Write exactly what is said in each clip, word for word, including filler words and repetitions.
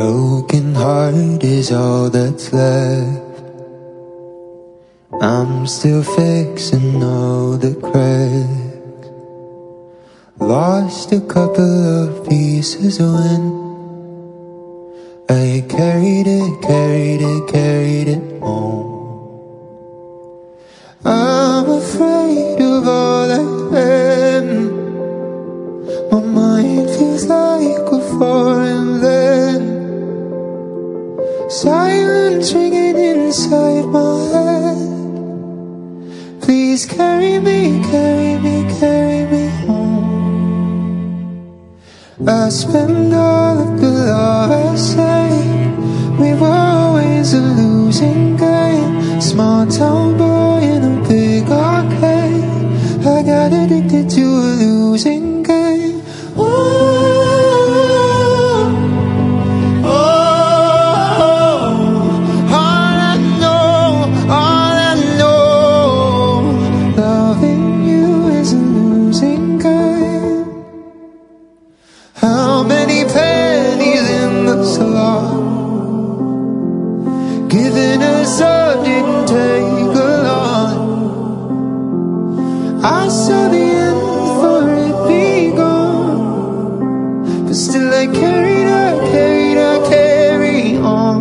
broken heart is all that's left. I'm still fixing all the cracks. Lost a couple of pieces when I carried it, carried it, carried it home. I'm afraid of all I am. My mind feels like a foreign land. Silence ringing inside my head. Please carry me, carry me, carry me home. I spent all of the love I saved. We were always a losing game. Small town boy in a big arcade. I got addicted to a losing game. Ooh. How many pennies in the slot? Giving us up didn't take a lot. I saw the end for it be gone, but still I carried on, carried on, carry on.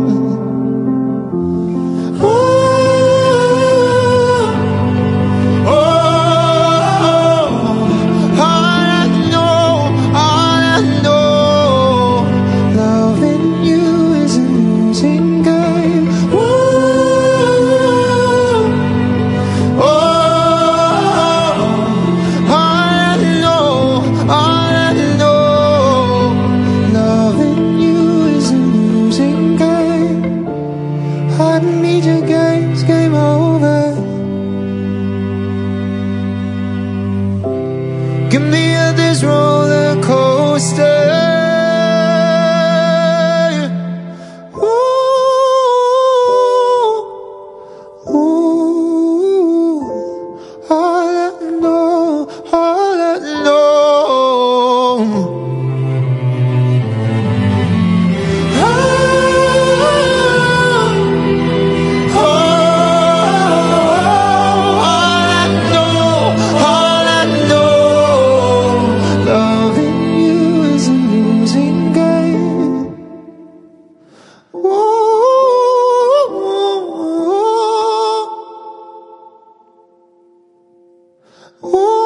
I need your games, game over. Get me at this roller coaster. Ooh, ooh, all I know, all I know. Ooh.